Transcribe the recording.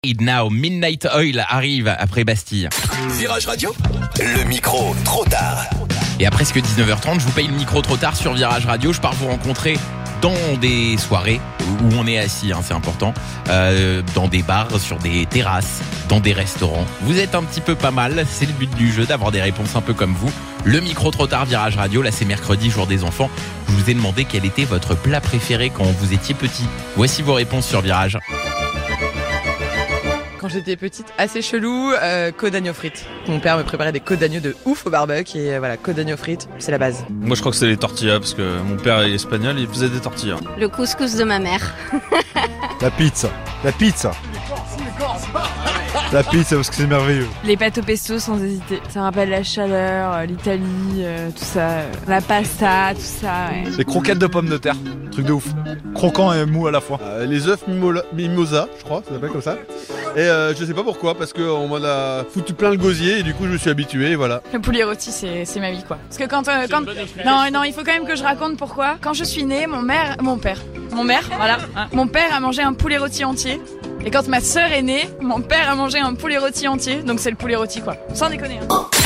Et Now, Midnight Oil arrive après Bastille. Virage Radio, le micro trop tard. Et à presque 19h30, je vous paye le micro trop tard sur Virage Radio. Je pars vous rencontrer dans des soirées où on est assis, c'est important, dans des bars, sur des terrasses, dans des restaurants. Vous êtes un petit peu pas mal, c'est le but du jeu, d'avoir des réponses un peu comme vous. Le micro trop tard Virage Radio, là c'est mercredi, jour des enfants. Je vous ai demandé quel était votre plat préféré quand vous étiez petit. Voici vos réponses sur Virage. Quand j'étais petite, assez chelou, côte d'agneau frites. Mon père me préparait des côtes d'agneau de ouf au barbecue et voilà, côte d'agneau frites, c'est la base. Moi je crois que c'est les tortillas parce que mon père est espagnol, il faisait des tortillas. Le couscous de ma mère. La pizza. La pizza parce que c'est merveilleux. Les pâtes au pesto sans hésiter. Ça rappelle la chaleur, l'Italie, tout ça. La pasta, tout ça. Ouais. Les croquettes de pommes de terre. Truc de ouf. Croquant et mou à la fois. Les œufs mimosa, je crois, ça s'appelle comme ça. Et je sais pas pourquoi, parce qu'on m'en a foutu plein le gosier et du coup je me suis habitué et voilà. Le poulet rôti, c'est ma vie quoi. Parce que quand non, il faut quand même que je raconte pourquoi. Quand je suis née, mon père, voilà, mon père a mangé un poulet rôti entier. Et quand ma sœur est née, mon père a mangé un poulet rôti entier. Donc c'est le poulet rôti quoi. Sans déconner.